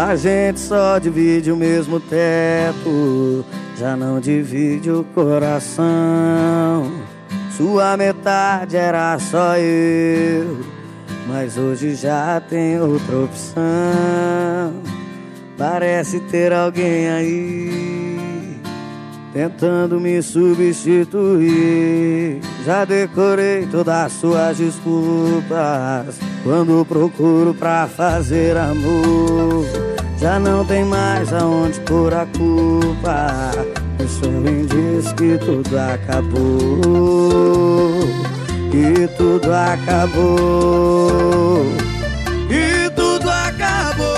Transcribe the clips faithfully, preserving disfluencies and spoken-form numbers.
A gente só divide o mesmo teto, já não divide o coração. Sua metade era só eu, mas hoje já tem outra opção. Parece ter alguém aí tentando me substituir. Já decorei todas as suas desculpas quando procuro pra fazer amor. Já não tem mais aonde pôr a culpa. Isso é um indício que tudo acabou. Que tudo acabou. Que tudo acabou.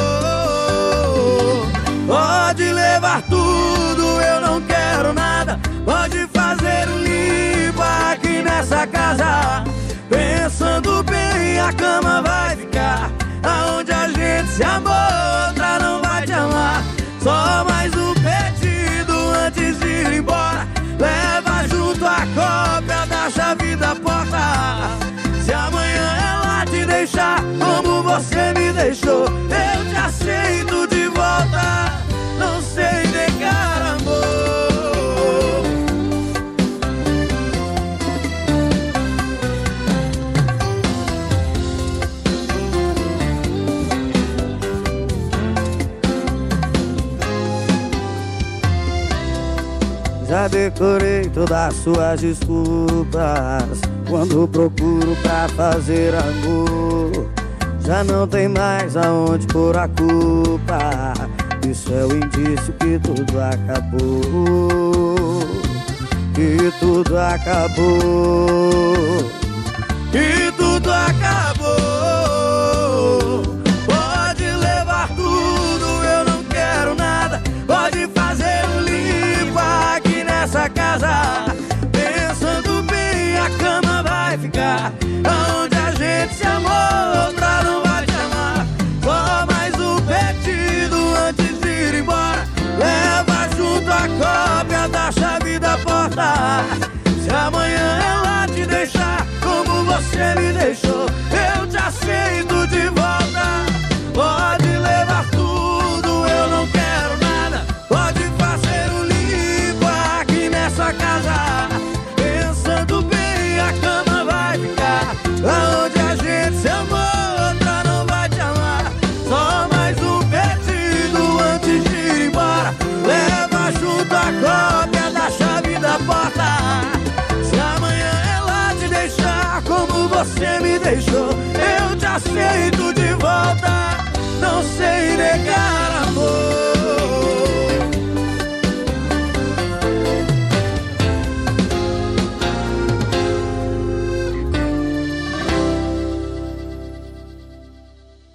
Pode levar tudo, eu não quero nada. Pode fazer um limpo aqui nessa casa. Pensando bem, a cama vai ficar aonde a gente se amou, outra não vai te amar. Só mais um pedido antes de ir embora. Leva junto a cópia da chave da porta. Se amanhã ela te deixar como você me deixou, eu te aceito de volta. Não sei negar amor. Já decorei todas as suas desculpas quando procuro pra fazer amor. Já não tem mais aonde pôr a culpa. Isso é o indício que tudo acabou. Que tudo acabou. Que tudo acabou. Pode levar tudo, eu não quero nada. Pode fazer um limpo aqui nessa casa. Pensando bem, a cama vai ficar aonde a gente se amou, outra não vai te amar. Só mais um pedido antes de ir embora. Leva junto a cópia da chave da porta. Se amanhã ela te deixar como você me deixou, eu te aceito de volta. Pode levar tudo, eu não quero nada. Pode fazer um limpo aqui nessa casa. Pensando bem, a cama vai ficar aonde a gente se amou, outra não vai te amar. Só mais um pedido antes de ir embora. Leva junto a cópia da chave da porta. Se amanhã ela te deixar como você me deixou, eu te aceito de volta. Não sei negar